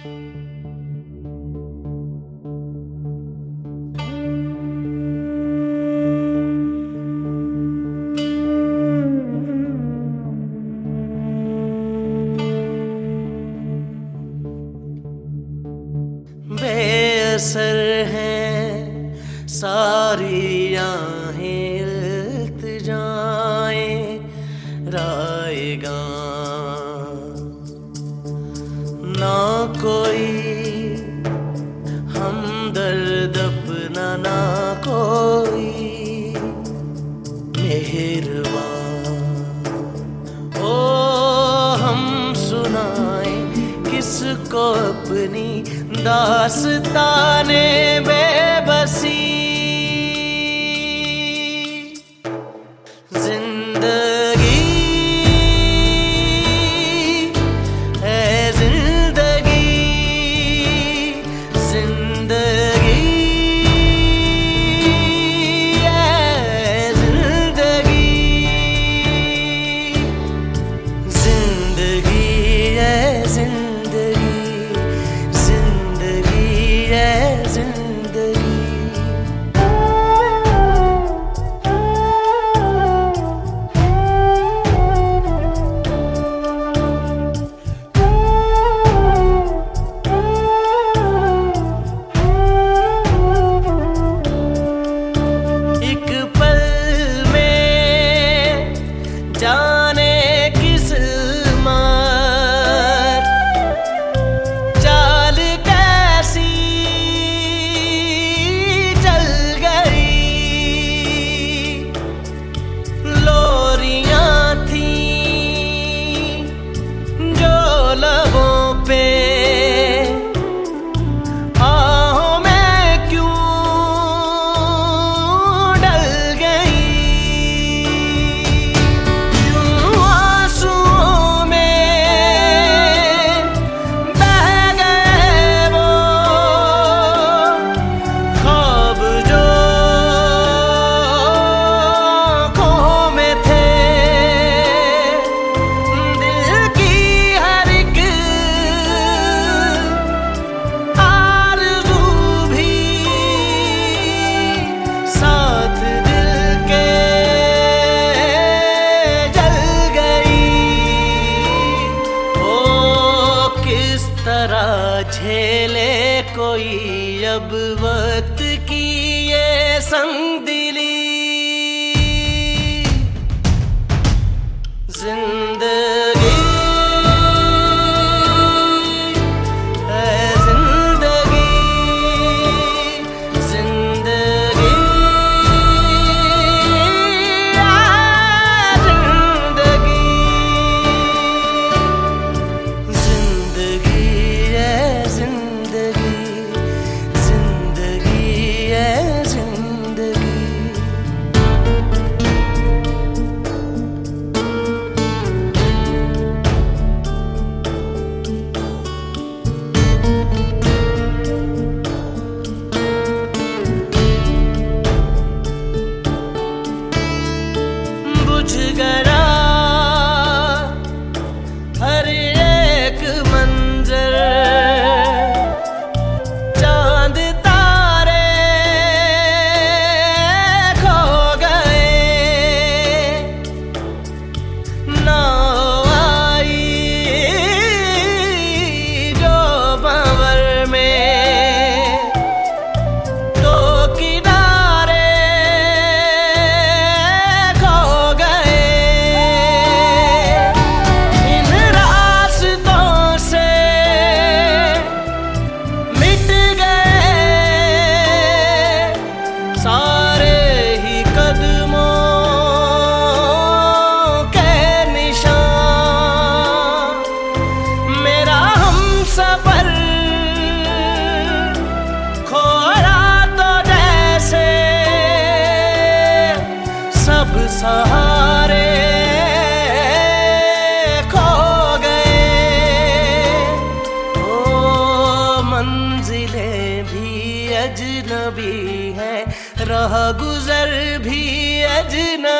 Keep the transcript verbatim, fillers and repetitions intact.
बेअसर हैं सारी आहें इल्तिजाएं राएगा, ना कोई हमदर्द अपना, ना कोई मेहरबान। ओ हम सुनाए किसको अपनी दास्ताने बेबसी। जिंदगी है जिंदगी, जिंदगी है जिंदगी, जिंदगी है जिंदगी, जिंदगी है जिंदगी। एक पल में जाने किस मार चाल कैसी चल गई। लोरियां थी जो लबों पे, आहों में क्यों डल गई। यूं आंसुओं में बह गए वो ख्वाब जो आँखों में थे। दिल की हर एक आरज़ू भी साथ दिल के जल गई। ओ किस तरह झेले कोई अब वक्त की ये संगदिली। जिंदगी है जिंदगी, जिंदगी है जिंदगी, जिंदगी है जिंदगी, जिंदगी है जिंदगी। बुझ गया हर एक मंजर, चांद तारे खो गए। ना आई जो भंवर में दो किनारे खो गए। इन रास्तों से मिट गए सारे ही कदमों के निशान। मेरा हमसफर खोया तो जैसे सब सहारे खो गए। ओ मंजिलें भी अजनबी है, राह गुजर भी अजनबी